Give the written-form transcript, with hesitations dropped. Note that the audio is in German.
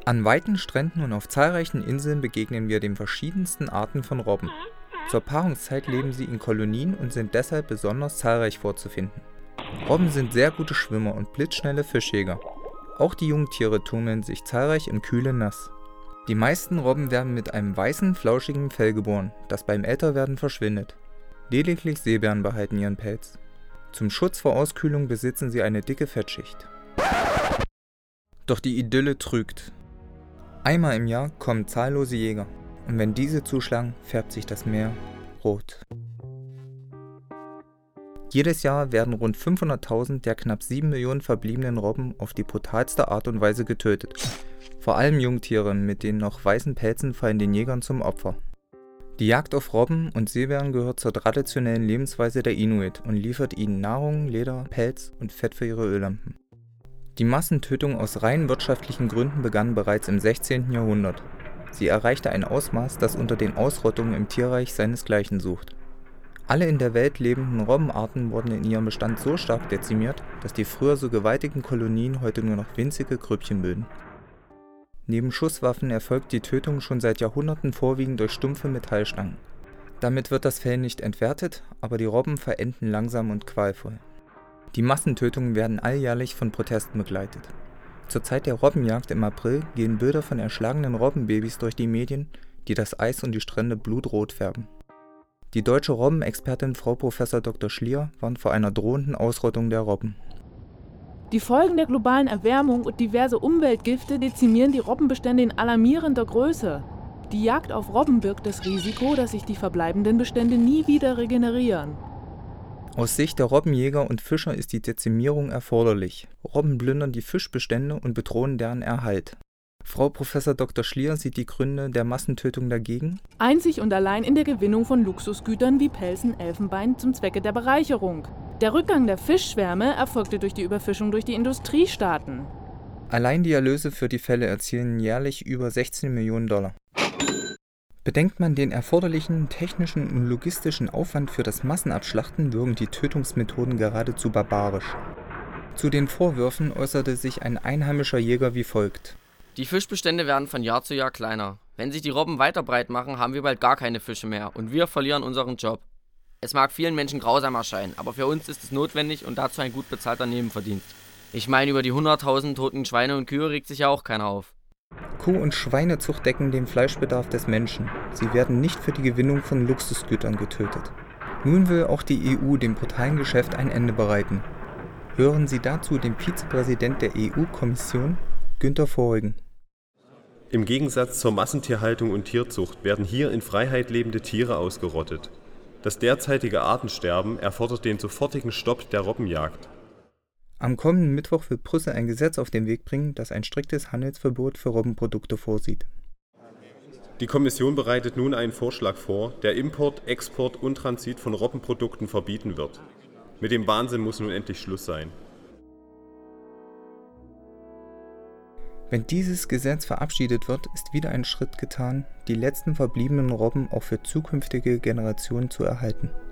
An weiten Stränden und auf zahlreichen Inseln begegnen wir den verschiedensten Arten von Robben. Zur Paarungszeit leben sie in Kolonien und sind deshalb besonders zahlreich vorzufinden. Robben sind sehr gute Schwimmer und blitzschnelle Fischjäger. Auch die Jungtiere tummeln sich zahlreich im kühlen Nass. Die meisten Robben werden mit einem weißen, flauschigen Fell geboren, das beim Älterwerden verschwindet. Lediglich Seebären behalten ihren Pelz. Zum Schutz vor Auskühlung besitzen sie eine dicke Fettschicht. Doch die Idylle trügt. Einmal im Jahr kommen zahllose Jäger, und wenn diese zuschlagen, färbt sich das Meer rot. Jedes Jahr werden rund 500.000 der knapp 7 Millionen verbliebenen Robben auf die brutalste Art und Weise getötet. Vor allem Jungtiere mit den noch weißen Pelzen fallen den Jägern zum Opfer. Die Jagd auf Robben und Seebären gehört zur traditionellen Lebensweise der Inuit und liefert ihnen Nahrung, Leder, Pelz und Fett für ihre Öllampen. Die Massentötung aus rein wirtschaftlichen Gründen begann bereits im 16. Jahrhundert. Sie erreichte ein Ausmaß, das unter den Ausrottungen im Tierreich seinesgleichen sucht. Alle in der Welt lebenden Robbenarten wurden in ihrem Bestand so stark dezimiert, dass die früher so gewaltigen Kolonien heute nur noch winzige Grüppchen bilden. Neben Schusswaffen erfolgt die Tötung schon seit Jahrhunderten vorwiegend durch stumpfe Metallstangen. Damit wird das Fell nicht entwertet, aber die Robben verenden langsam und qualvoll. Die Massentötungen werden alljährlich von Protesten begleitet. Zur Zeit der Robbenjagd im April gehen Bilder von erschlagenen Robbenbabys durch die Medien, die das Eis und die Strände blutrot färben. Die deutsche Robbenexpertin Frau Prof. Dr. Schlier warnt vor einer drohenden Ausrottung der Robben. Die Folgen der globalen Erwärmung und diverse Umweltgifte dezimieren die Robbenbestände in alarmierender Größe. Die Jagd auf Robben birgt das Risiko, dass sich die verbleibenden Bestände nie wieder regenerieren. Aus Sicht der Robbenjäger und Fischer ist die Dezimierung erforderlich. Robben plündern die Fischbestände und bedrohen deren Erhalt. Frau Prof. Dr. Schlier sieht die Gründe der Massentötung dagegen. Einzig und allein in der Gewinnung von Luxusgütern wie Pelzen, Elfenbein zum Zwecke der Bereicherung. Der Rückgang der Fischschwärme erfolgte durch die Überfischung durch die Industriestaaten. Allein die Erlöse für die Fälle erzielen jährlich über 16 Millionen $. Bedenkt man den erforderlichen technischen und logistischen Aufwand für das Massenabschlachten, wirken die Tötungsmethoden geradezu barbarisch. Zu den Vorwürfen äußerte sich ein einheimischer Jäger wie folgt: Die Fischbestände werden von Jahr zu Jahr kleiner. Wenn sich die Robben weiter breit machen, haben wir bald gar keine Fische mehr und wir verlieren unseren Job. Es mag vielen Menschen grausam erscheinen, aber für uns ist es notwendig und dazu ein gut bezahlter Nebenverdienst. Ich meine, über die 100.000 toten Schweine und Kühe regt sich ja auch keiner auf. Kuh- und Schweinezucht decken den Fleischbedarf des Menschen. Sie werden nicht für die Gewinnung von Luxusgütern getötet. Nun will auch die EU dem brutalen Geschäft ein Ende bereiten. Hören Sie dazu den Vizepräsident der EU-Kommission, Günter Verheugen. Im Gegensatz zur Massentierhaltung und Tierzucht werden hier in Freiheit lebende Tiere ausgerottet. Das derzeitige Artensterben erfordert den sofortigen Stopp der Robbenjagd. Am kommenden Mittwoch will Brüssel ein Gesetz auf den Weg bringen, das ein striktes Handelsverbot für Robbenprodukte vorsieht. Die Kommission bereitet nun einen Vorschlag vor, der Import, Export und Transit von Robbenprodukten verbieten wird. Mit dem Wahnsinn muss nun endlich Schluss sein. Wenn dieses Gesetz verabschiedet wird, ist wieder ein Schritt getan, die letzten verbliebenen Robben auch für zukünftige Generationen zu erhalten.